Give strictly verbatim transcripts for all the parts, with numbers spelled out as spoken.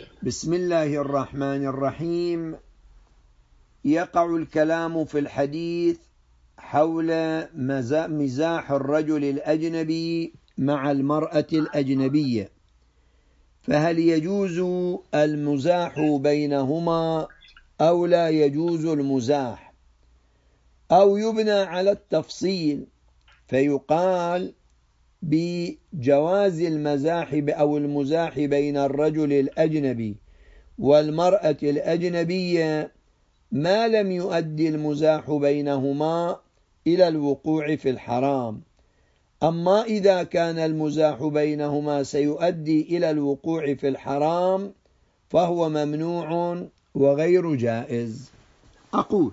بسم الله الرحمن الرحيم. يقع الكلام في الحديث حول مزاح الرجل الأجنبي مع المرأة الأجنبية، فهل يجوز المزاح بينهما أو لا يجوز المزاح، أو يبنى على التفصيل فيقال بجواز المزاح أو المزاح بين الرجل الأجنبي والمرأة الأجنبية ما لم يؤدي المزاح بينهما إلى الوقوع في الحرام. أما إذا كان المزاح بينهما سيؤدي إلى الوقوع في الحرام فهو ممنوع وغير جائز. أقول: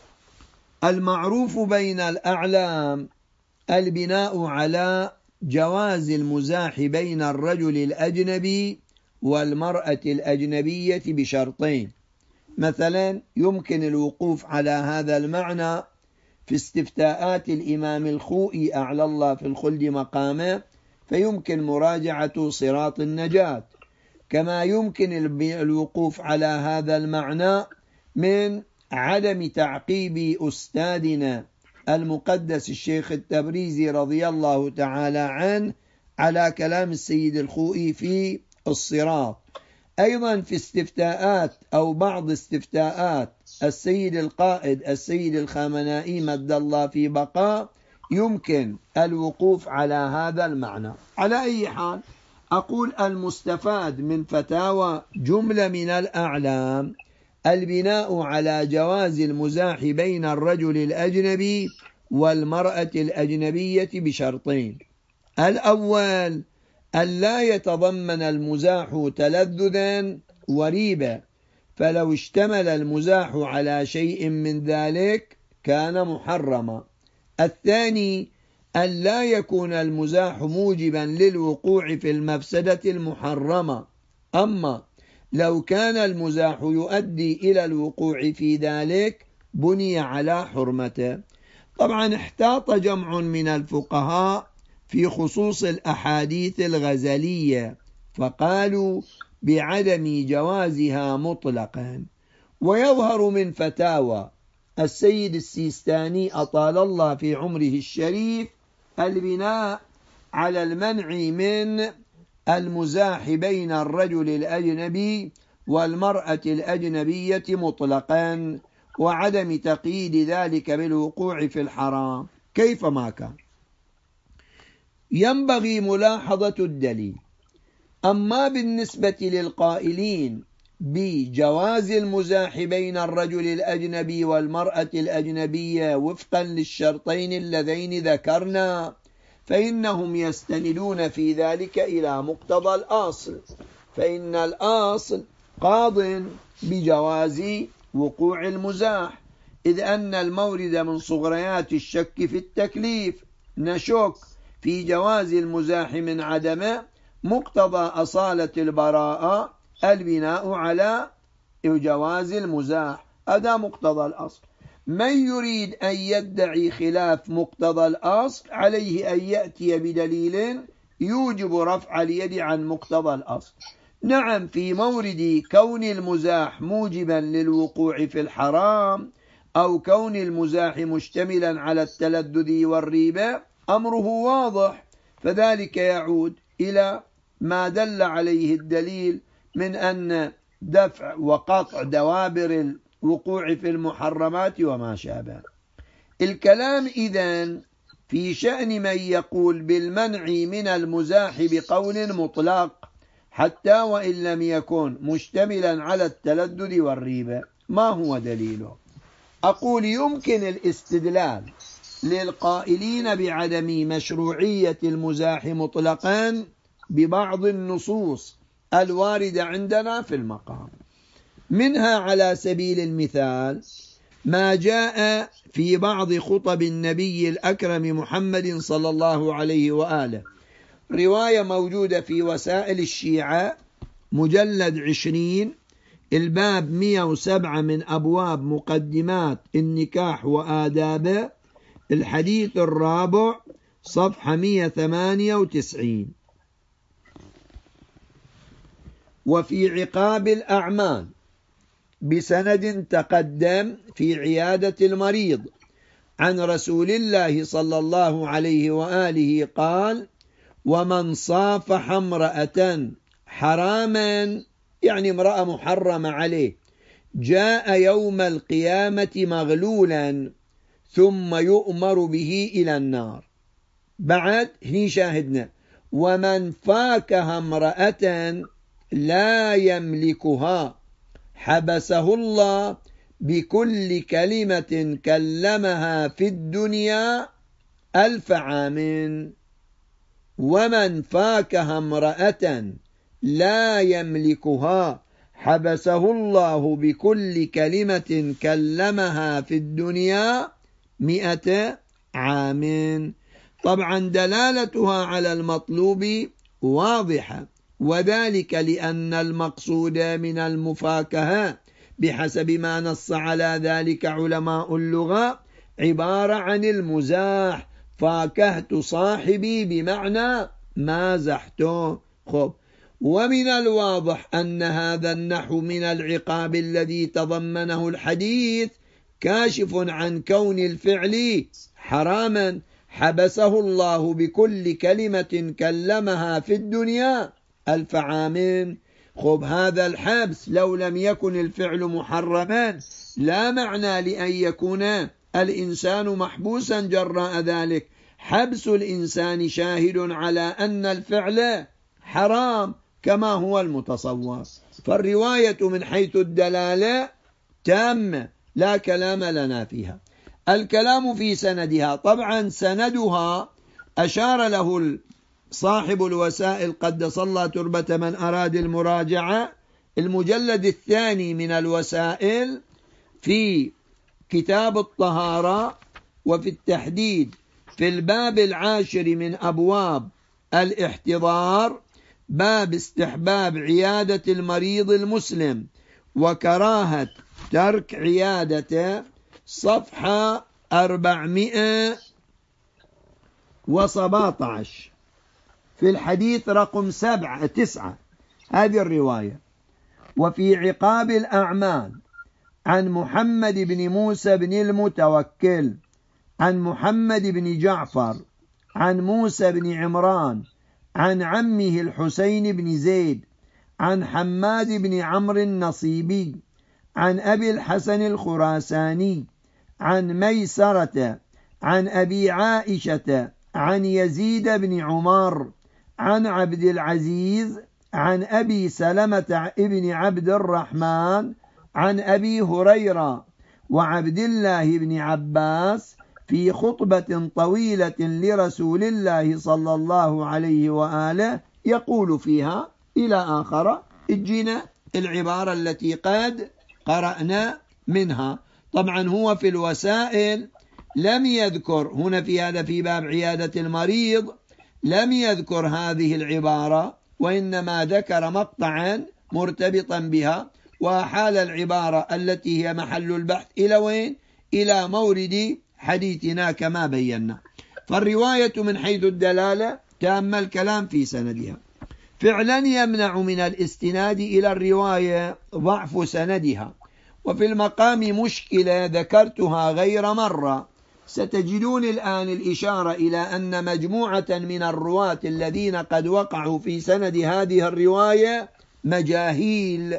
المعروف بين الأعلام البناء على جواز المزاح بين الرجل الأجنبي والمرأة الأجنبية بشرطين. مثلا يمكن الوقوف على هذا المعنى في استفتاءات الإمام الخوئي أعلى الله في الخلد مقامه، فيمكن مراجعة صراط النجاة، كما يمكن الوقوف على هذا المعنى من عدم تعقيب أستاذنا المقدس الشيخ التبريزي رضي الله تعالى عنه على كلام السيد الخوئي في الصراط. أيضا في استفتاءات أو بعض استفتاءات السيد القائد السيد الخامنائي مد الله في بقاء يمكن الوقوف على هذا المعنى. على أي حال، أقول المستفاد من فتاوى جملة من الأعلام البناء على جواز المزاح بين الرجل الأجنبي والمرأة الأجنبية بشرطين: الأول ألا يتضمن المزاح تلذذا وريبا، فلو اشتمل المزاح على شيء من ذلك كان محرما. الثاني ألا يكون المزاح موجبا للوقوع في المفسدة المحرمة، أما لو كان المزاح يؤدي إلى الوقوع في ذلك بني على حرمته. طبعا احتاط جمع من الفقهاء في خصوص الأحاديث الغزلية فقالوا بعدم جوازها مطلقا، ويظهر من فتاوى السيد السيستاني أطال الله في عمره الشريف البناء على المنع من المزاح بين الرجل الأجنبي والمرأة الأجنبية مطلقا، وعدم تقييد ذلك بالوقوع في الحرام كيفما كان. ينبغي ملاحظة الدليل. أما بالنسبة للقائلين بجواز المزاح بين الرجل الأجنبي والمرأة الأجنبية وفقا للشرطين اللذين ذكرنا، فإنهم يستندون في ذلك إلى مقتضى الأصل، فإن الأصل قاض بجواز وقوع المزاح، إذ أن المورد من صغريات الشك في التكليف نشك في جواز المزاح من عدمه، مقتضى أصالة البراءة البناء على جواز المزاح، هذا مقتضى الأصل. من يريد أن يدعي خلاف مقتضى الأصل عليه أن يأتي بدليل يوجب رفع اليد عن مقتضى الأصل. نعم، في مورد كون المزاح موجبا للوقوع في الحرام أو كون المزاح مشتملا على التلذذ والريبة أمره واضح، فذلك يعود إلى ما دل عليه الدليل من أن دفع وقطع دوابر الوقوع في المحرمات وما شابه. الكلام إذن في شأن من يقول بالمنع من المزاح بقول مطلق حتى وإن لم يكن مشتملا على التلذذ والريبة. ما هو دليله؟ أقول يمكن الاستدلال للقائلين بعدم مشروعية المزاح مطلقا ببعض النصوص الواردة عندنا في المقام. منها على سبيل المثال ما جاء في بعض خطب النبي الأكرم محمد صلى الله عليه وآله، رواية موجودة في وسائل الشيعة مجلد عشرين الباب مئة وسبعة من أبواب مقدمات النكاح وآدابه، الحديث الرابع صفحة مئة وثمانية وتسعين. وفي عقاب الأعمال بسند تقدم في عيادة المريض عن رسول الله صلى الله عليه وآله قال: ومن صافح امرأة حراما، يعني امرأة محرمة عليه، جاء يوم القيامة مغلولا ثم يؤمر به إلى النار. بعد هني شاهدنا: ومن فاكه امرأة لا يملكها حبسه الله بكل كلمة كلمها في الدنيا ألف عام. ومن فاكه امرأة لا يملكها حبسه الله بكل كلمة كلمها في الدنيا مئة عام. طبعا دلالتها على المطلوب واضحة، وذلك لأن المقصود من المفاكهة بحسب ما نص على ذلك علماء اللغة عبارة عن المزاح. فاكهت صاحبي بمعنى مازحته. خب، ومن الواضح أن هذا النحو من العقاب الذي تضمنه الحديث كاشف عن كون الفعل حراما، حبسه الله بكل كلمة كلمها في الدنيا ألف عام. خب، هذا الحبس لو لم يكن الفعل محرما لا معنى لأن يكون الإنسان محبوسا جراء ذلك. حبس الإنسان شاهد على أن الفعل حرام كما هو المتصور. فالرواية من حيث الدلالة تامة، لا كلام لنا فيها. الكلام في سندها، طبعا سندها أشار له صاحب الوسائل قدس الله تربة من أراد المراجعة، المجلد الثاني من الوسائل في كتاب الطهارة، وفي التحديد في الباب العاشر من أبواب الاحتضار، باب استحباب عيادة المريض المسلم وكراهة ترك عيادته، صفحة أربعمائة وسبعة عشر في الحديث رقم سبعة تسعة هذه الرواية. وفي عقاب الأعمال عن محمد بن موسى بن المتوكل عن محمد بن جعفر عن موسى بن عمران عن عمه الحسين بن زيد عن حماد بن عمرو النصيبي عن أبي الحسن الخراساني عن ميسرة عن أبي عائشة عن يزيد بن عمر عن عبد العزيز عن أبي سلمة ابن عبد الرحمن عن أبي هريرة وعبد الله بن عباس في خطبة طويلة لرسول الله صلى الله عليه وآله يقول فيها إلى آخر. اجينا العبارة التي قد قرأنا منها. طبعا هو في الوسائل لم يذكر هنا في هذا في باب عيادة المريض لم يذكر هذه العبارة، وإنما ذكر مقطعا مرتبطا بها، وحال العبارة التي هي محل البحث إلى وين؟ إلى مورد حديثنا كما بينا. فالرواية من حيث الدلالة تام الكلام في سندها. فعلا يمنع من الاستناد إلى الرواية ضعف سندها، وفي المقام مشكلة ذكرتها غير مرة. ستجدون الآن الإشارة إلى أن مجموعة من الرواة الذين قد وقعوا في سند هذه الرواية مجاهيل،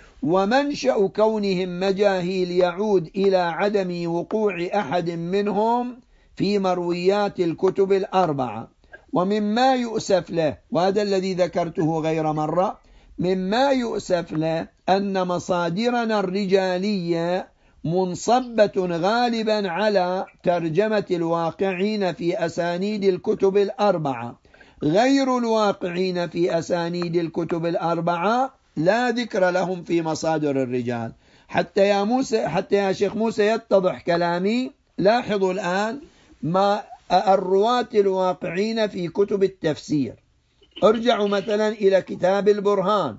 ومنشأ كونهم مجاهيل يعود إلى عدم وقوع أحد منهم في مرويات الكتب الأربعة. ومما يؤسف له، وهذا الذي ذكرته غير مرة، مما يؤسف له أن مصادرنا الرجالية منصبة غالبا على ترجمة الواقعين في أسانيد الكتب الأربعة. غير الواقعين في أسانيد الكتب الأربعة لا ذكر لهم في مصادر الرجال. حتى يا موسى حتى يا شيخ موسى يتضح كلامي، لاحظوا الآن ما الرواة الواقعين في كتب التفسير. ارجعوا مثلا إلى كتاب البرهان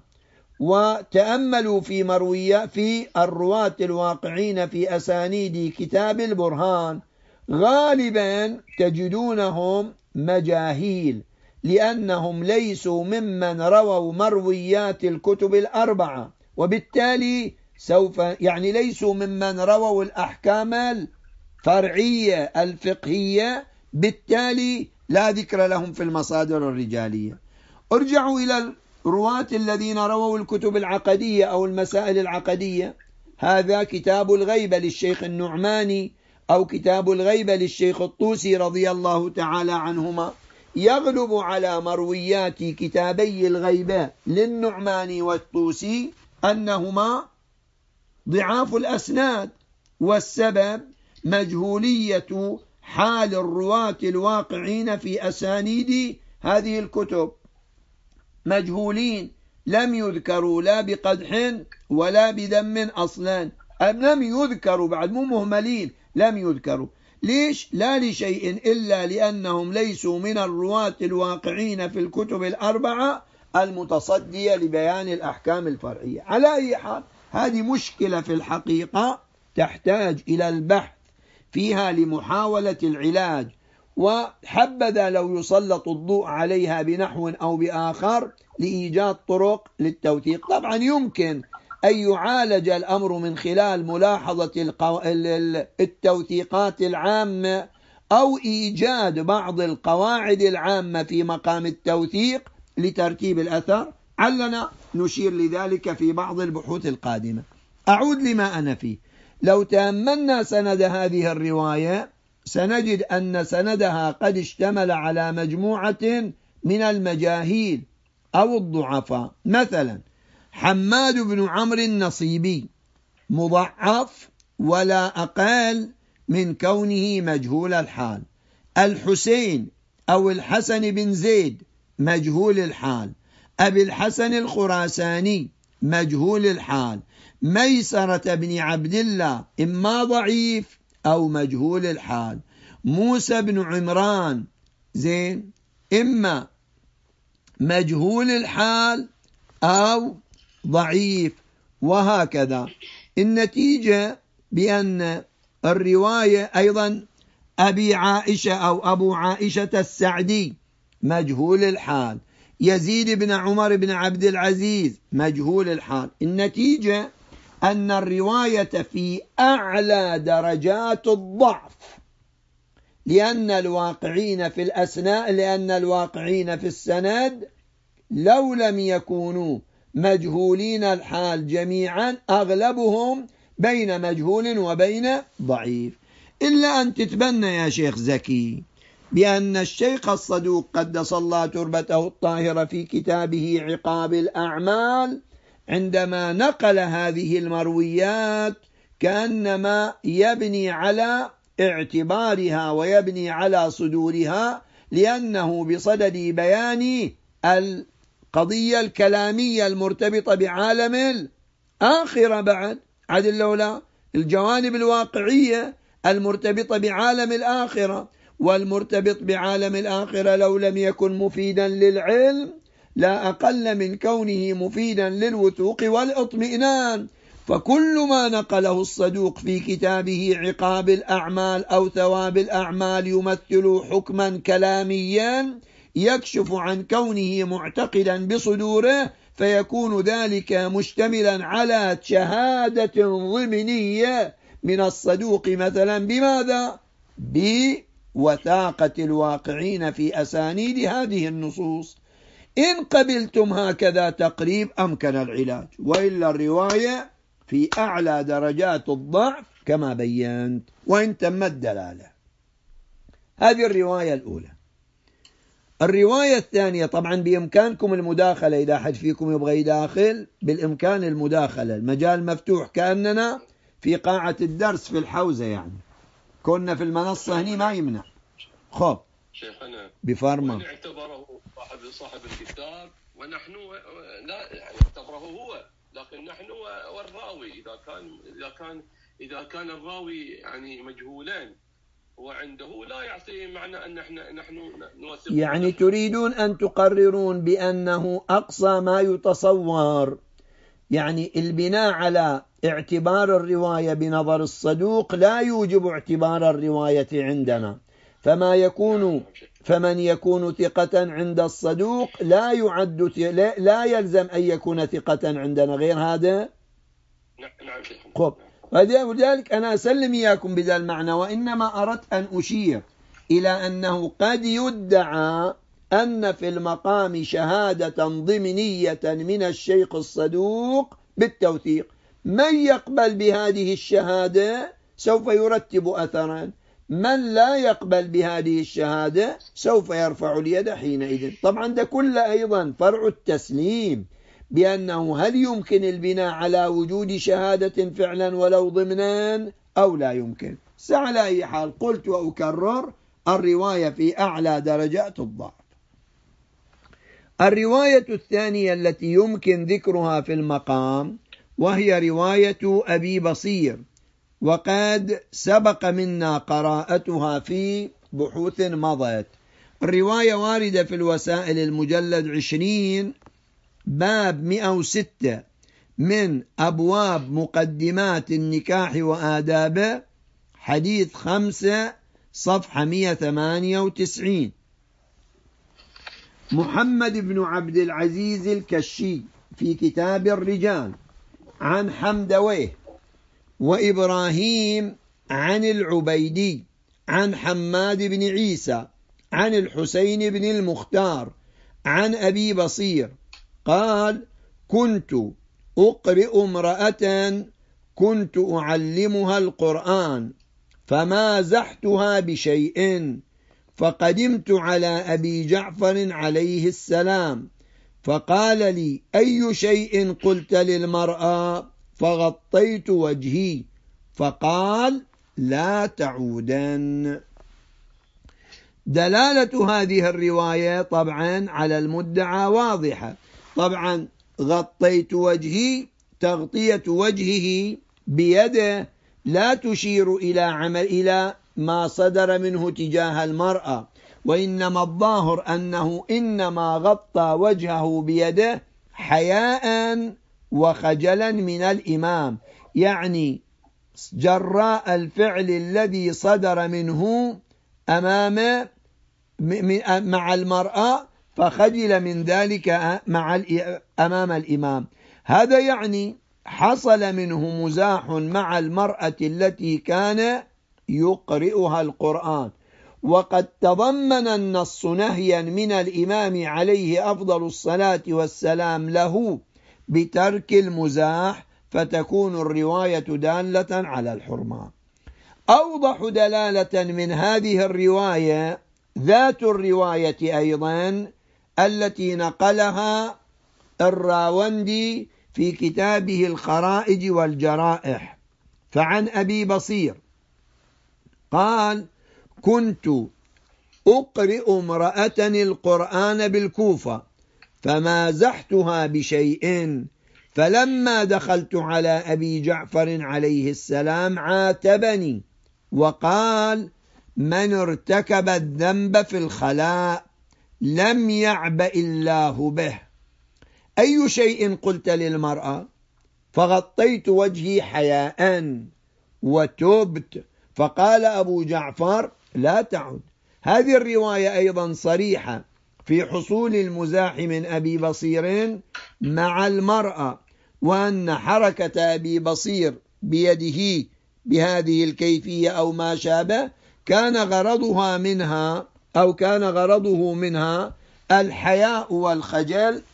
وتأملوا في مروية في الرواة الواقعين في أسانيد كتاب البرهان، غالبا تجدونهم مجاهيل، لأنهم ليسوا ممن رووا مرويات الكتب الأربعة، وبالتالي سوف يعني ليسوا ممن رووا الأحكام الفرعية الفقهية، بالتالي لا ذكر لهم في المصادر الرجالية. ارجعوا إلى الرواة الذين رووا الكتب العقدية أو المسائل العقدية. هذا كتاب الغيبة للشيخ النعماني أو كتاب الغيبة للشيخ الطوسي رضي الله تعالى عنهما، يغلب على مرويات كتابي الغيبة للنعماني والطوسي أنهما ضعاف الأسناد، والسبب مجهولية حال الرواة الواقعين في أسانيد هذه الكتب، مجهولين لم يذكروا لا بقدح ولا بذم أصلا، لم يذكروا بعد، مو مهملين، لم يذكروا. ليش؟ لا لشيء إلا لأنهم ليسوا من الرواة الواقعين في الكتب الأربعة المتصدية لبيان الأحكام الفرعية. على أي حال، هذه مشكلة في الحقيقة تحتاج إلى البحث فيها لمحاولة العلاج، وحبذا لو يسلط الضوء عليها بنحو أو بآخر لإيجاد طرق للتوثيق. طبعا يمكن أن يعالج الأمر من خلال ملاحظة التوثيقات العامة أو إيجاد بعض القواعد العامة في مقام التوثيق لترتيب الأثر، علنا نشير لذلك في بعض البحوث القادمة. أعود لما أنا فيه. لو تأملنا سند هذه الرواية سنجد أن سندها قد اشتمل على مجموعة من المجاهيل أو الضعفاء. مثلا حماد بن عمرو النصيبي مضعف ولا أقل من كونه مجهول الحال. الحسين أو الحسن بن زيد مجهول الحال. أبي الحسن الخراساني مجهول الحال. ميسرة بن عبد الله إما ضعيف أو مجهول الحال. موسى بن عمران زين إما مجهول الحال أو ضعيف، وهكذا. النتيجة بأن الرواية أيضا أبي عائشة أو أبو عائشة السعدي مجهول الحال. يزيد بن عمر بن عبد العزيز مجهول الحال. النتيجة أن الرواية في أعلى درجات الضعف، لأن الواقعين في الأسناء لأن الواقعين في السند لو لم يكونوا مجهولين الحال جميعا أغلبهم بين مجهول وبين ضعيف. إلا أن تتبنى يا شيخ زكي بأن الشيخ الصدوق قدس الله تربته الطاهرة في كتابه عقاب الأعمال عندما نقل هذه المرويات كأنما يبني على اعتبارها ويبني على صدورها، لأنه بصدد بيان القضية الكلامية المرتبطة بعالم الآخرة بعد عدل لولا الجوانب الواقعية المرتبطة بعالم الآخرة. والمرتبط بعالم الآخرة لو لم يكن مفيدا للعلم لا أقل من كونه مفيدا للوثوق والاطمئنان. فكل ما نقله الصدوق في كتابه عقاب الأعمال أو ثواب الأعمال يمثل حكما كلاميا يكشف عن كونه معتقدا بصدوره، فيكون ذلك مشتملا على شهادة ضمنية من الصدوق مثلا بماذا؟ بوثاقة الواقعين في أسانيد هذه النصوص. إن قبلتم هكذا تقريب أمكن العلاج، وإلا الرواية في أعلى درجات الضعف كما بينت وإن تم الدلالة. هذه الرواية الأولى. الرواية الثانية طبعا بإمكانكم المداخلة، إذا حد فيكم يبغى يداخل بالإمكان المداخلة، المجال مفتوح كأننا في قاعة الدرس في الحوزة، يعني كنا في المنصة هني ما يمنع. خب شيخنا بفرما وإن اعتبره صاحب صاحب الكتاب ونحن لا يعني اعتبره هو، لكن نحن والراوي إذا كان إذا كان إذا كان الراوي يعني مجهولين وعنده لا يعطي معنى أن نحن نحن نوثق. يعني تريدون أن تقررون بأنه أقصى ما يتصور، يعني البناء على اعتبار الرواية بنظر الصدوق لا يوجب اعتبار الرواية عندنا، فما يكون فمن يكون ثقة عند الصدوق لا يعد لا يلزم أن يكون ثقة عندنا غير هذا. نعم شيخ. خب، ولذلك أنا أسلم إياكم بذا المعنى، وإنما أردت أن أشير إلى أنه قد يدعى أن في المقام شهادة ضمنية من الشيخ الصدوق بالتوثيق. من يقبل بهذه الشهادة سوف يرتب أثرا، من لا يقبل بهذه الشهادة سوف يرفع اليد حينئذ. طبعا ده كله أيضا فرع التسليم بأنه هل يمكن البناء على وجود شهادة فعلا ولو ضمنا أو لا يمكن. على أي حال قلت وأكرر، الرواية في أعلى درجات الضعف. الرواية الثانية التي يمكن ذكرها في المقام وهي رواية أبي بصير، وقد سبق منا قراءتها في بحوث مضت. الرواية واردة في الوسائل المجلد عشرين باب مئة وستة من أبواب مقدمات النكاح وآدابه، حديث خمسة صفحة مئة وثمانية وتسعين. محمد بن عبد العزيز الكشي في كتاب الرجال عن حمدويه وإبراهيم عن العبيدي عن حماد بن عيسى عن الحسين بن المختار عن أبي بصير قال: كنت أقرئ امرأة كنت أعلمها القرآن فمازحتها بشيء، فقدمت على أبي جعفر عليه السلام فقال لي: أي شيء قلت للمرأة؟ فغطيت وجهي فقال: لا تعودن. دلالة هذه الرواية طبعا على المدعى واضحة. طبعا غطيت وجهي، تغطية وجهه بيده لا تشير إلى عمل إلى ما صدر منه تجاه المرأة، وإنما الظاهر أنه إنما غطى وجهه بيده حياء وخجلا من الإمام، يعني جراء الفعل الذي صدر منه أمام مع المرأة فخجل من ذلك مع أمام الإمام. هذا يعني حصل منه مزاح مع المرأة التي كان يقرئها القرآن، وقد تضمن النص نهيا من الإمام عليه أفضل الصلاة والسلام له بترك المزاح، فتكون الرواية دالة على الحرمة. أوضح دلالة من هذه الرواية ذات الرواية أيضا التي نقلها الراوندي في كتابه الخرائج والجرائح، فعن أبي بصير قال: كنت أقرئ امرأة القرآن بالكوفة فمازحتها بشيء، فلما دخلت على أبي جعفر عليه السلام عاتبني وقال: من ارتكب الذنب في الخلاء لم يعبأ الله به، أي شيء قلت للمرأة؟ فغطيت وجهي حياء وتبت، فقال أبو جعفر: لا تعد. هذه الرواية أيضا صريحة في حصول المزاح من أبي بصير مع المرأة، وأن حركة أبي بصير بيده بهذه الكيفية أو ما شابه كان غرضها منها أو كان غرضه منها الحياء والخجل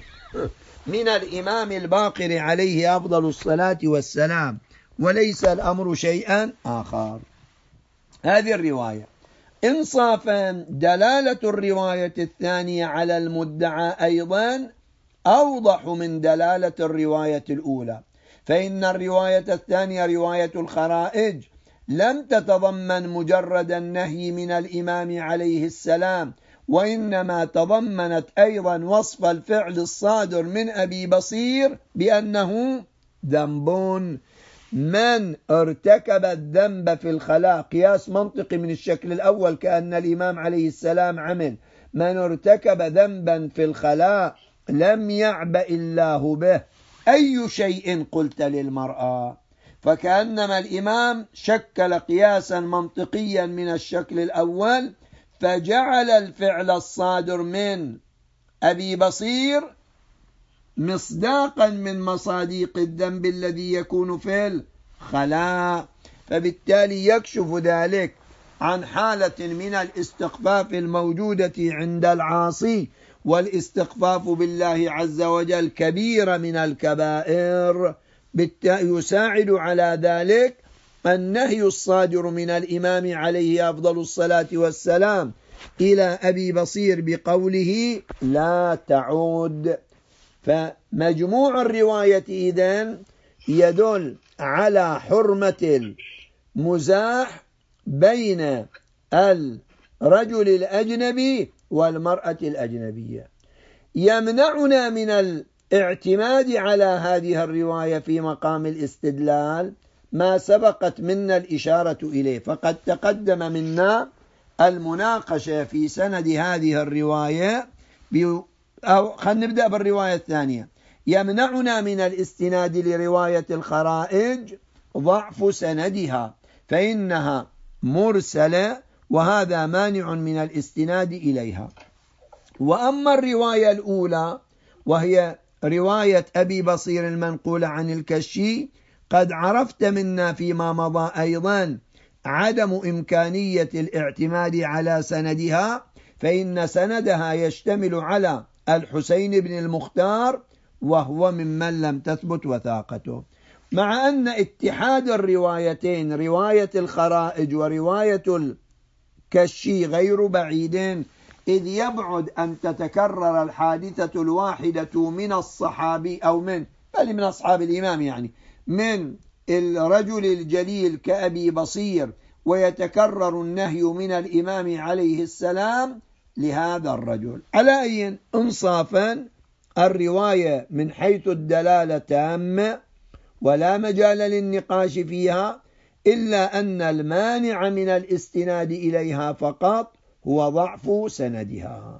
من الإمام الباقر عليه أفضل الصلاة والسلام، وليس الأمر شيئا آخر. هذه الرواية إنصافا دلالة الرواية الثانية على المدعى أيضا أوضح من دلالة الرواية الأولى، فإن الرواية الثانية رواية الخرائج لم تتضمن مجرد النهي من الإمام عليه السلام، وإنما تضمنت أيضا وصف الفعل الصادر من أبي بصير بأنه ذنب. من ارتكب الذنب في الخلاء، قياس منطقي من الشكل الأول كأن الإمام عليه السلام عمل، من ارتكب ذنبا في الخلاء لم يعبأ الله به، أي شيء قلت للمرأة؟ فكأنما الإمام شكل قياسا منطقيا من الشكل الأول، فجعل الفعل الصادر من أبي بصير مصداقا من مصاديق الذنب الذي يكون في الخلاء، فبالتالي يكشف ذلك عن حالة من الاستخفاف الموجودة عند العاصي، والاستخفاف بالله عز وجل كبيرة من الكبائر، بالتالي يساعد على ذلك النهي الصادر من الإمام عليه أفضل الصلاة والسلام إلى أبي بصير بقوله لا تعود. فمجموع الرواية إذن يدل على حرمة المزاح بين الرجل الأجنبي والمرأة الأجنبية. يمنعنا من الاعتماد على هذه الرواية في مقام الاستدلال ما سبقت منا الإشارة إليه، فقد تقدم منا المناقشة في سند هذه الرواية ب... أو خلينا نبدأ بالرواية الثانية. يمنعنا من الاستناد لرواية الخرائج ضعف سندها فإنها مرسلة، وهذا مانع من الاستناد إليها. وأما الرواية الأولى وهي رواية أبي بصير المنقولة عن الكشي، قد عرفت منا فيما مضى أيضا عدم إمكانية الاعتماد على سندها، فإن سندها يشتمل على الحسين بن المختار وهو ممن لم تثبت وثاقته، مع أن اتحاد الروايتين رواية الخرائج ورواية الكشي غير بعيد، إذ يبعد أن تتكرر الحادثة الواحدة من الصحابي أو من بل من أصحاب الإمام، يعني من الرجل الجليل كأبي بصير، ويتكرر النهي من الإمام عليه السلام لهذا الرجل. على أي إنصافا الرواية من حيث الدلالة تامة ولا مجال للنقاش فيها، إلا أن المانع من الاستناد إليها فقط هو ضعف سندها.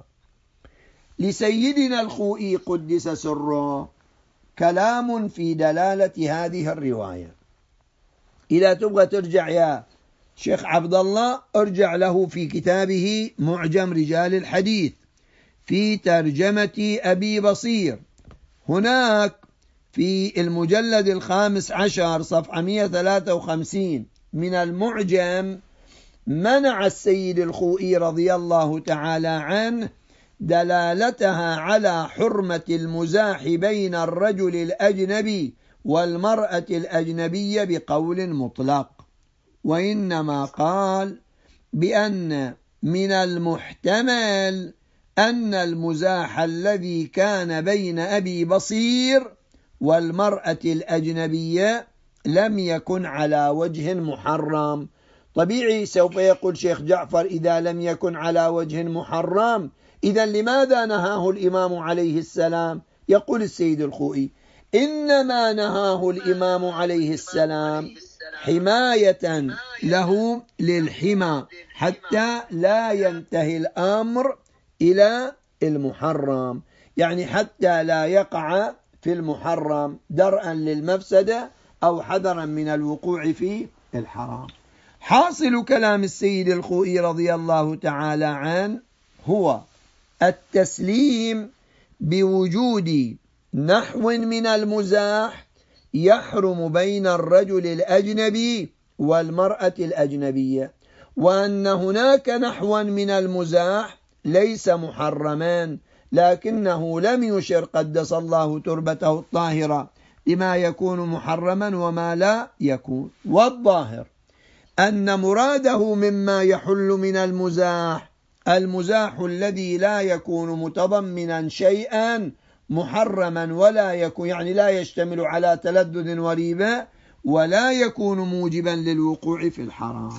لسيدنا الخوئي قدس سره كلام في دلالة هذه الرواية. إذا تبغى ترجع يا شيخ عبد الله ارجع له في كتابه معجم رجال الحديث في ترجمة أبي بصير، هناك في المجلد الخامس عشر صفحة مئة وثلاثة وخمسين من المعجم منع السيد الخوئي رضي الله تعالى عنه دلالتها على حرمة المزاح بين الرجل الأجنبي والمرأة الأجنبية بقول مطلق، وإنما قال بأن من المحتمل أن المزاح الذي كان بين أبي بصير والمرأة الأجنبية لم يكن على وجه محرم. طبيعي سوف يقول شيخ جعفر إذا لم يكن على وجه محرم إذا لماذا نهاه الإمام عليه السلام؟ يقول السيد الخوئي إنما نهاه الإمام عليه السلام حماية له للحمى حتى لا ينتهي الأمر إلى المحرم، يعني حتى لا يقع في المحرم درءا للمفسدة أو حذرا من الوقوع في الحرام. حاصل كلام السيد الخوئي رضي الله تعالى عنه هو التسليم بوجود نحو من المزاح يحرم بين الرجل الأجنبي والمرأة الأجنبية، وأن هناك نحوا من المزاح ليس محرمان لكنه لم يشر قدس الله تربته الطاهرة لما يكون محرما وما لا يكون. والظاهر أن مراده مما يحل من المزاح المزاح الذي لا يكون متضمنا شيئا محرما ولا يكون يعني لا يشتمل على تلذذ وريبة ولا يكون موجبا للوقوع في الحرام.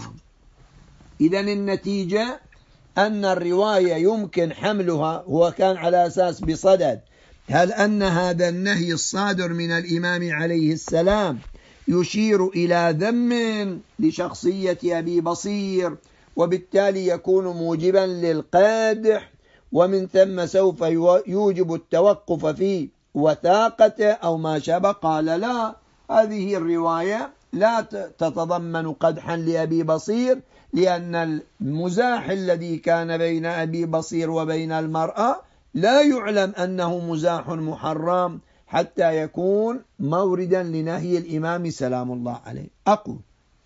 إذن النتيجة أن الرواية يمكن حملها، هو كان على أساس بصدد هل أن هذا النهي الصادر من الإمام عليه السلام يشير إلى ذم لشخصية أبي بصير وبالتالي يكون موجبا للقادح، ومن ثم سوف يوجب التوقف في وثاقته أو ما شابه. قال لا، هذه الرواية لا تتضمن قدحا لأبي بصير، لأن المزاح الذي كان بين أبي بصير وبين المرأة لا يعلم أنه مزاح محرم حتى يكون موردا لنهي الإمام سلام الله عليه. أقول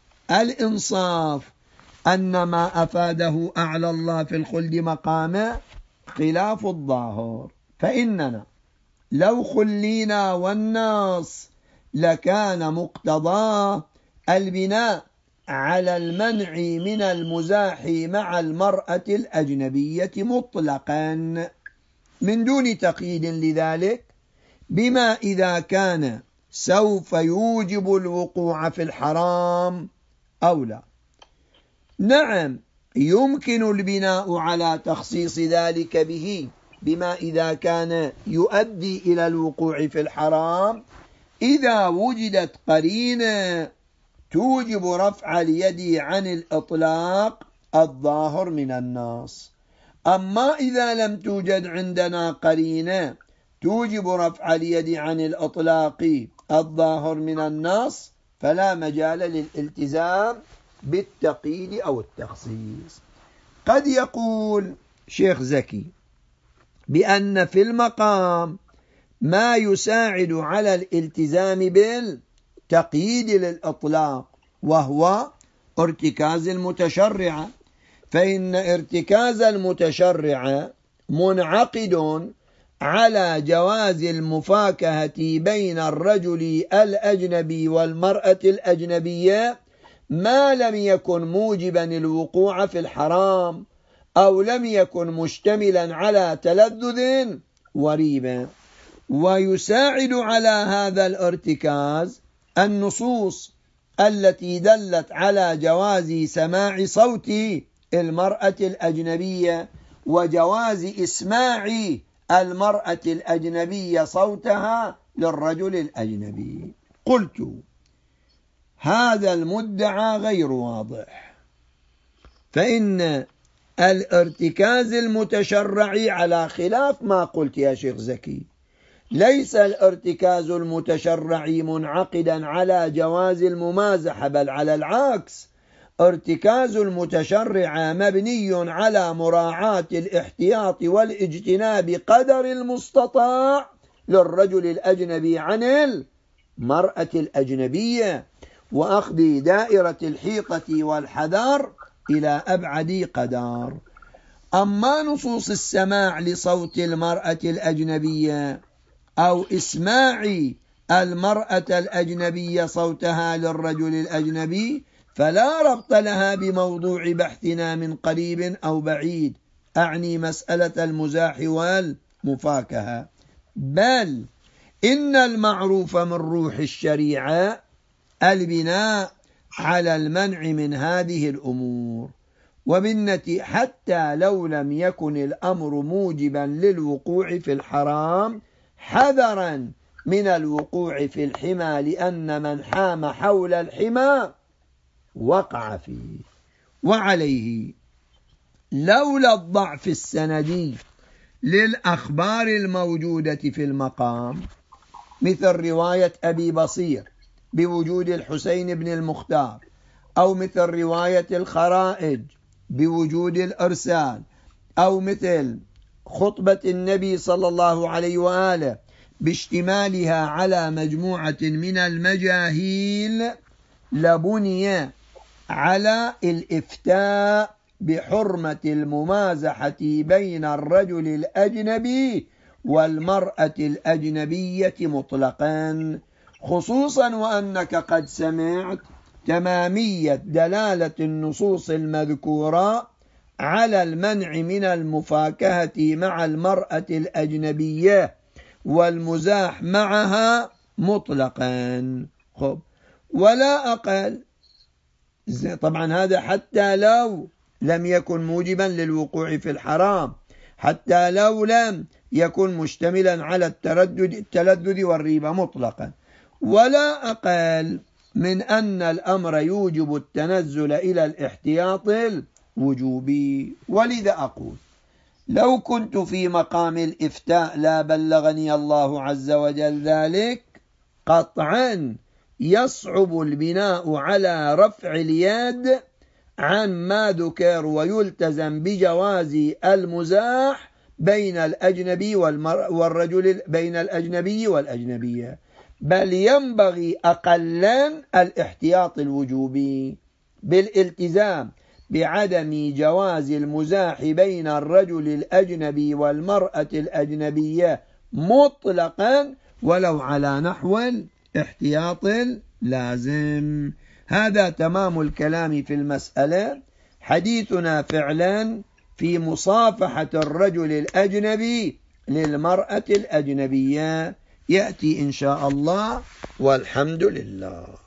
الإنصاف أن ما أفاده أعلى الله في الخلد مقاما خلاف الظاهر، فإننا لو خلينا والناس لكان مقتضاه البناء على المنع من المزاح مع المرأة الأجنبية مطلقا من دون تقييد لذلك، بما إذا كان سوف يوجب الوقوع في الحرام أو لا. نعم يمكن البناء على تخصيص ذلك به بما إذا كان يؤدي إلى الوقوع في الحرام إذا وجدت قرينة توجب رفع اليد عن الإطلاق الظاهر من النص. أما إذا لم توجد عندنا قرينة توجب رفع اليد عن الإطلاق الظاهر من النص فلا مجال للالتزام بالتقييد أو التخصيص. قد يقول شيخ زكي بأن في المقام ما يساعد على الالتزام بالتقييد للإطلاق وهو ارتكاز المتشرع، فإن ارتكاز المتشرع منعقد على جواز المفاكهة بين الرجل الأجنبي والمرأة الأجنبية ما لم يكن موجبا الوقوع في الحرام أو لم يكن مشتملا على تلذذ وريبة. ويساعد على هذا الارتكاز النصوص التي دلت على جواز سماع صوت المرأة الأجنبية وجواز إسماع المرأة الأجنبية صوتها للرجل الأجنبي. قلت هذا المدعى غير واضح، فإن الارتكاز المتشرعي على خلاف ما قلت يا شيخ زكي، ليس الارتكاز المتشرعي منعقدا على جواز الممازحة، بل على العكس، ارتكاز المتشرع مبني على مراعاة الاحتياط والاجتناب قدر المستطاع للرجل الأجنبي عن المرأة الأجنبية، وأخذ دائرة الحيطة والحذر إلى أبعد قدر. أما نصوص السماع لصوت المرأة الأجنبية أو إسماع المرأة الأجنبية صوتها للرجل الأجنبي فلا ربط لها بموضوع بحثنا من قريب أو بعيد، أعني مسألة المزاح والمفاكهة، بل إن المعروف من روح الشريعة البناء على المنع من هذه الأمور. وبالنتي حتى لو لم يكن الأمر موجبا للوقوع في الحرام حذرا من الوقوع في الحمى، لأن من حام حول الحمى وقع فيه. وعليه لولا الضعف السندي للأخبار الموجودة في المقام مثل رواية أبي بصير بوجود الحسين بن المختار، أو مثل رواية الخرائج بوجود الإرسال، أو مثل خطبة النبي صلى الله عليه وآله باشتمالها على مجموعة من المجاهيل، لبني على الإفتاء بحرمة الممازحة بين الرجل الأجنبي والمرأة الأجنبية مطلقا، خصوصا وأنك قد سمعت تمامية دلالة النصوص المذكورة على المنع من المفاكهة مع المرأة الأجنبية والمزاح معها مطلقا. خب ولا أقل، طبعا هذا حتى لو لم يكن موجبا للوقوع في الحرام، حتى لو لم يكن مشتملا على التردد التلذذ والريبة مطلقا، ولا أقل من أن الأمر يوجب التنزل إلى الاحتياط الوجوبي. ولذا أقول لو كنت في مقام الإفتاء لا بلغني الله عز وجل ذلك قطعا، يصعب البناء على رفع اليد عن ما ذكر، ويلتزم بجواز المزاح بين الأجنبي والرجل بين الأجنبي والأجنبية، بل ينبغي أقلا الاحتياط الوجوبي بالالتزام بعدم جواز المزاح بين الرجل الأجنبي والمرأة الأجنبية مطلقا ولو على نحو الاحتياط اللازم. هذا تمام الكلام في المسألة. حديثنا فعلا في مصافحة الرجل الأجنبي للمرأة الأجنبية يأتي إن شاء الله، والحمد لله.